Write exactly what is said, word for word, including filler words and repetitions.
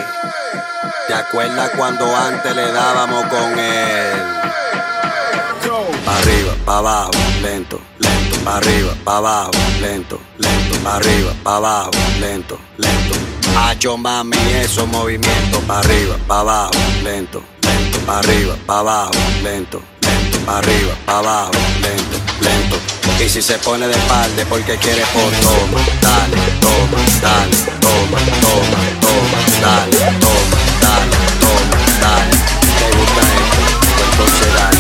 ¿Te acuerdas cuando antes le dábamos con él? Pa' arriba, pa' abajo, lento, lento, pa' arriba, pa' abajo, lento, lento, pa' arriba, pa' abajo, lento, lento. Hacho mami, esos movimientos, pa' arriba, pa' abajo, lento, lento, pa' arriba, pa' abajo, lento, lento, pa' arriba, pa' abajo, lento, lento. Y si se pone de espalda porque quiere por toma, dale, toma, dale, toma, toma, toma, dale, toma, dale, toma, dale. ¿Te gusta esto? Pues entonces dale.